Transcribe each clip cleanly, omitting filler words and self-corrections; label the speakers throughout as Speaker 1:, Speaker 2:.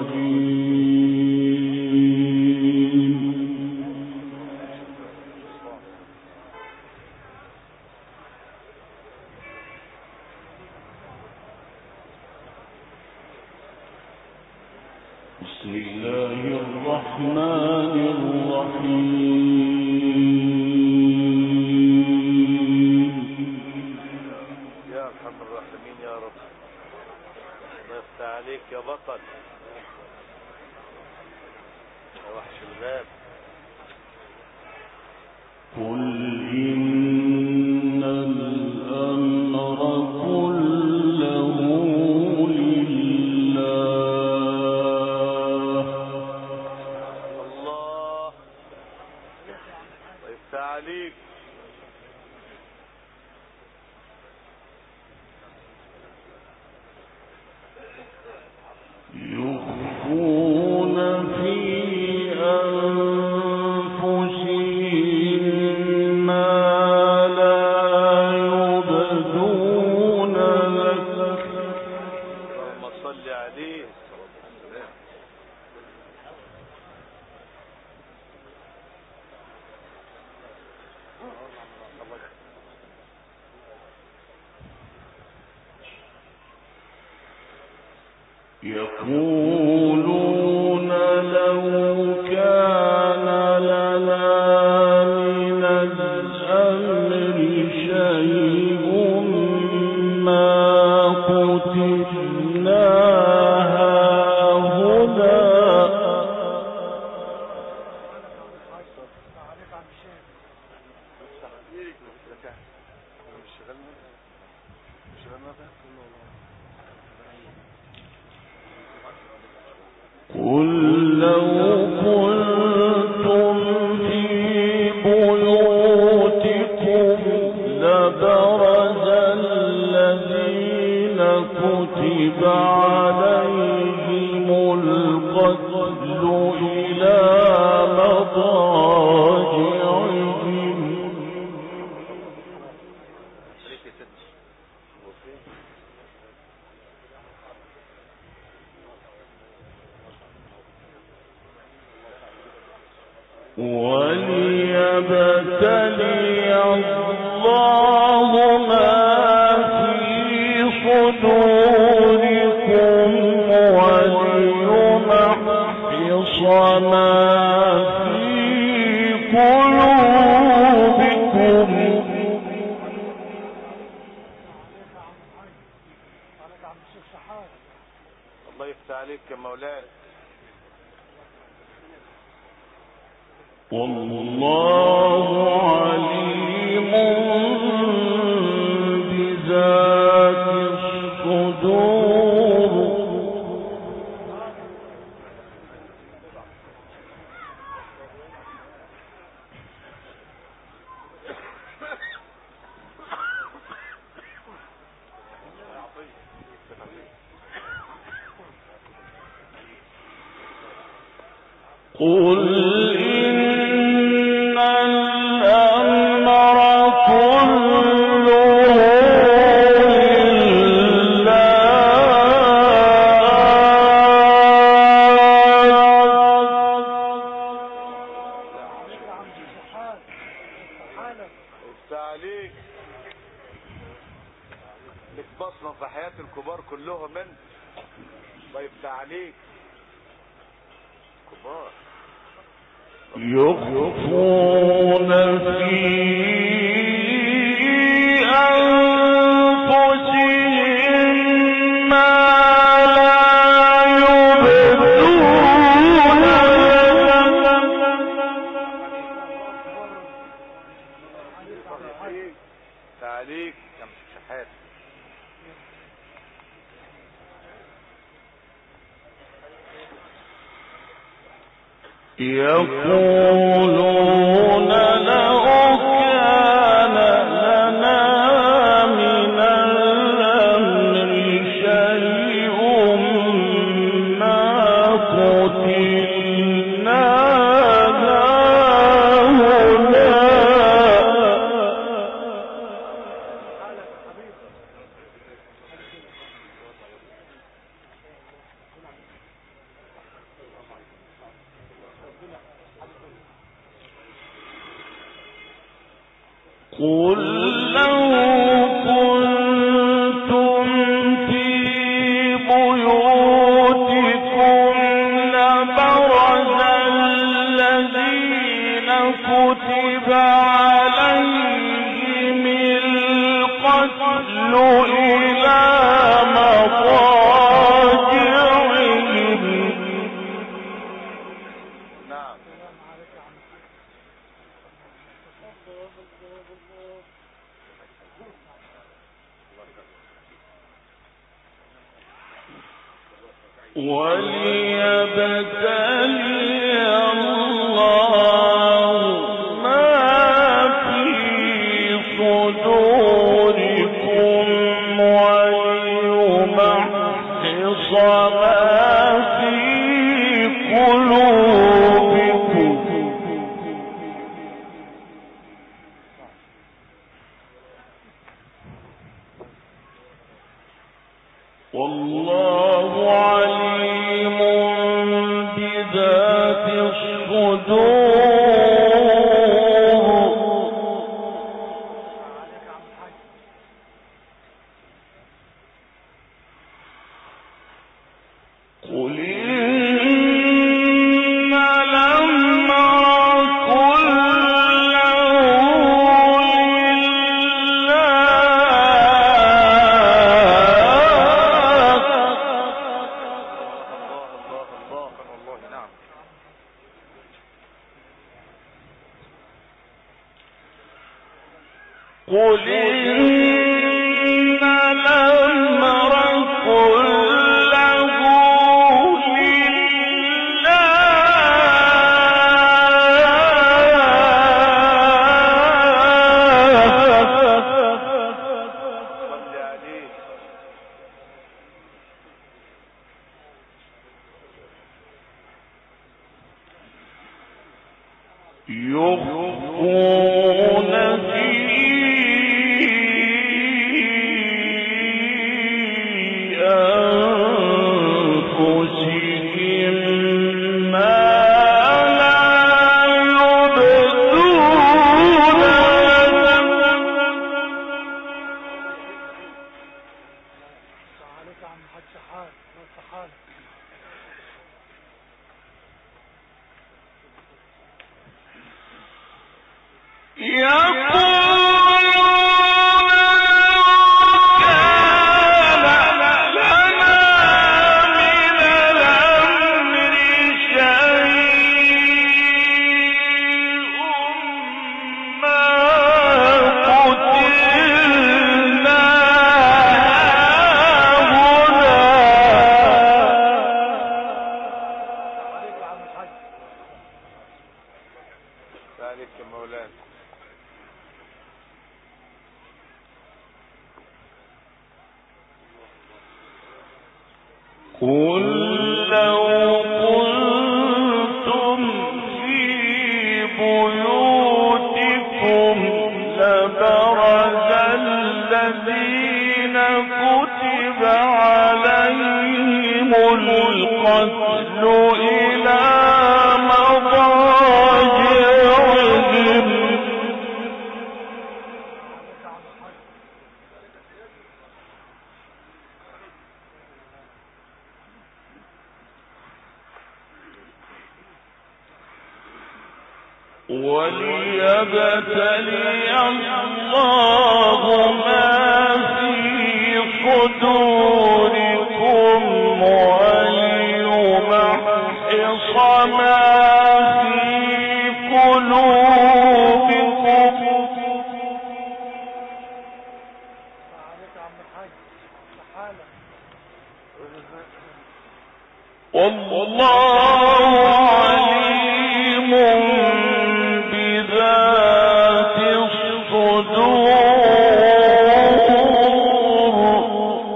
Speaker 1: يقولون لو كان لنا من الأمر شيء ما قتلنا هاهنا. قل لو كنتم في بيوتكم لبرز الذين كتب عليهم القتل إلى مضاجعهم وليبتلي الله ما في صدوركم وليمحص ما في قلوبكم.
Speaker 2: الله يفتح عليك يا مولانا.
Speaker 1: والله عليم بذات الصدور. قل إن الأمر كله
Speaker 2: عليك لك بصمة في حياة الكبار كلهم انت. الله يفتح عليك. كبار
Speaker 1: يخفون في أنفسهم ما لا يبدون.
Speaker 2: تعليق يا شحات.
Speaker 1: يقولون لو كان لنا من الأمر شيء ما قتلنا هاهنا. قل لو كنتم في بيوتكم لبرز الذين كتب عليهم القتل إلى مضاجعهم.
Speaker 2: نعم.
Speaker 1: وليبتلي الله ما في صدوركم وليمحص ما في قلوبكم. والله عليم بذات الصدور. قل إن الأمر كله قل إن الأمر كله يخفون في أنفسهم ما لا يبدون.
Speaker 2: ذلك مولانا.
Speaker 1: قل لو كنتم في بيوتكم لبرز الذين كتب عليهم القتل إلى مضاجعهم. وليبتلي الله ما في صدوركم وليمحص ما في قلوبكم. والله عليم بذات الصدور.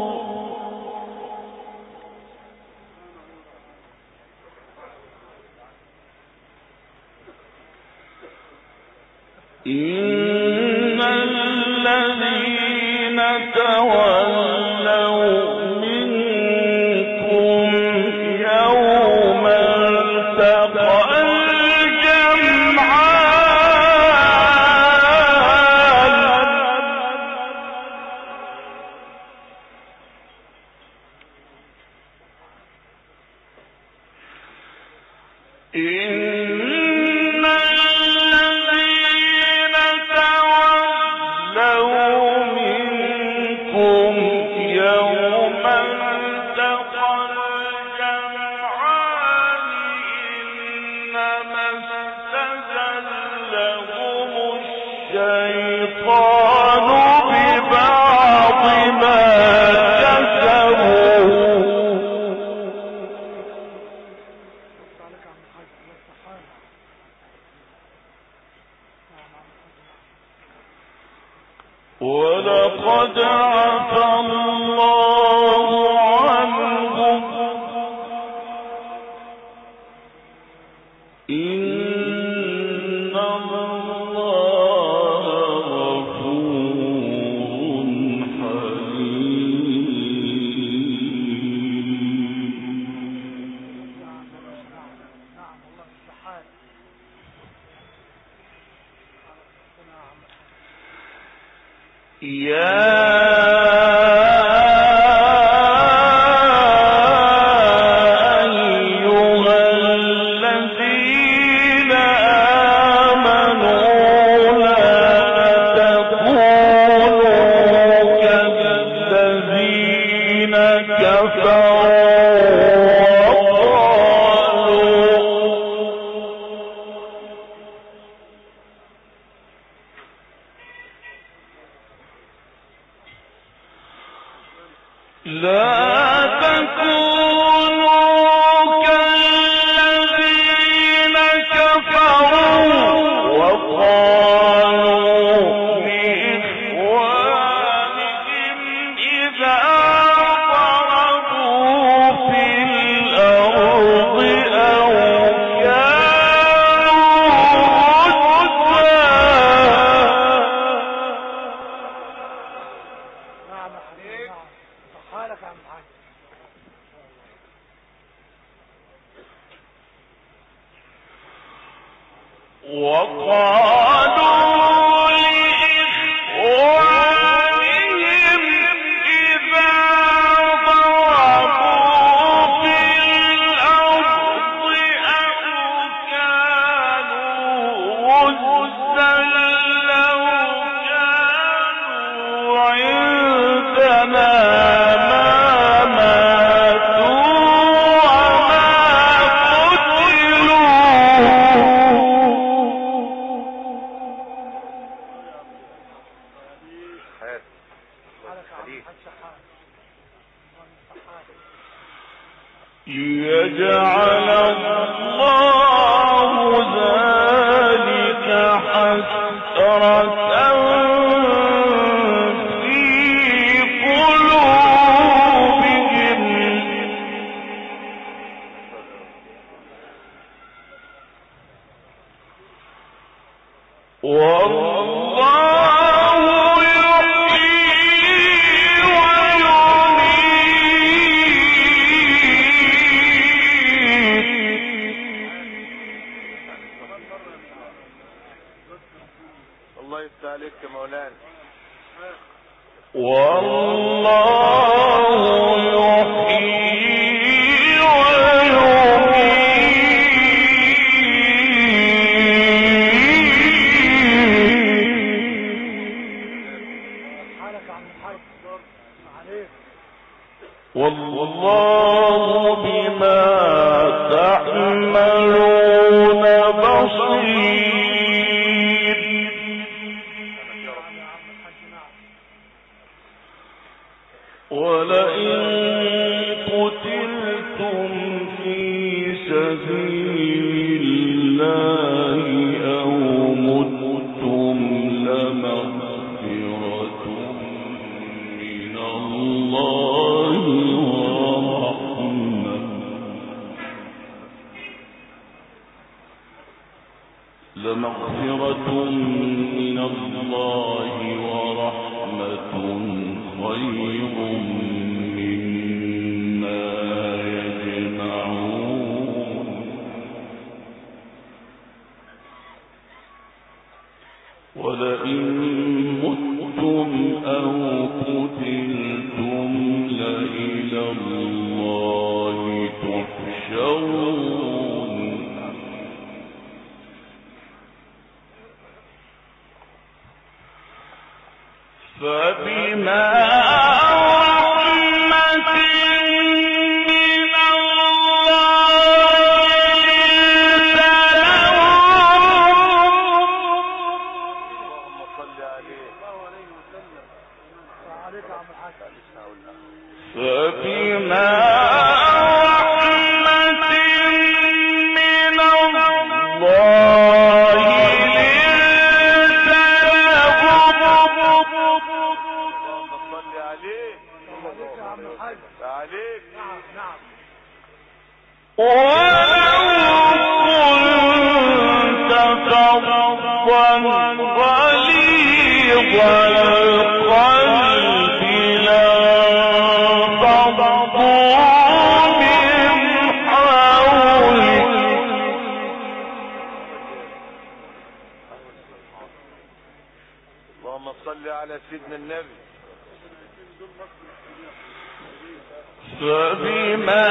Speaker 1: إن الذين تولوا منكم يوم التقى الجمعان إن الذين تولوا منكم يوم التقى الجمعان إنما استزلهم الشيطان ببعض ما كسبوا ولقد عفى الله عنهم إن الله غفور حليم. لا تكونوا كالذين كفروا وقالوا لإخوانهم إذا ضربوا في الأرض أو وقالوا لإخوانهم إذا ضربوا في الأرض أو كانوا غزا لو كانوا عندنا ليجعل الله ذلك حسرة في قلوبهم والله يحيي ويميت.
Speaker 2: الله يفتح عليك يا مولانا.
Speaker 1: والله يحيي ويميت. والله بما تعملون بصير. ولئن قتلتم في سبيل الله أو متم لمغفرة من الله ورحمة خير مما يجمعون. ولئن متم أو قتلتم لإلى الله تحشرون.
Speaker 2: اللهم صل على سيدنا النبي.
Speaker 1: فبما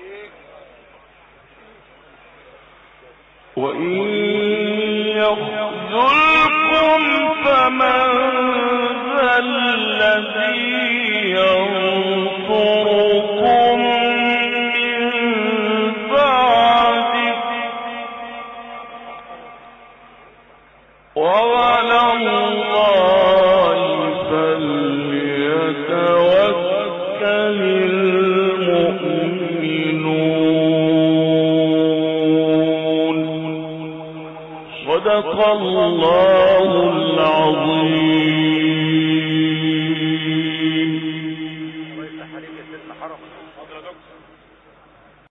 Speaker 1: وإن يخرج يخذلكم فمن ذا الذي ينصركم من بعده وعلى الله فليتوكل المؤمنون. صدق الله العظيم.